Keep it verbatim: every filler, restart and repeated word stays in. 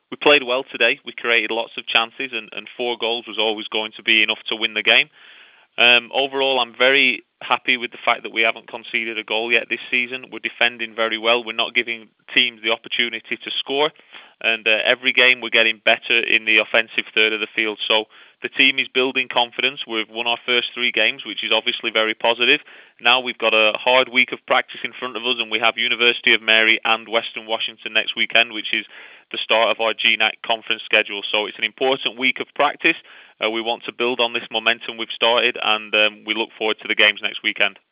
we played well today. We created lots of chances, and, and four goals was always going to be enough to win the game. Um, overall, I'm very happy with the fact that we haven't conceded a goal yet this season. We're defending very well. We're not giving teams the opportunity to score, and uh, every game we're getting better in the offensive third of the field. So the team is building confidence. We've won our first three games, which is obviously very positive. Now we've got a hard week of practice in front of us, and we have University of Mary and Western Washington next weekend, which is the start of our G N A C conference schedule. So it's an important week of practice. Uh, we want to build on this momentum we've started, and um, we look forward to the games next weekend.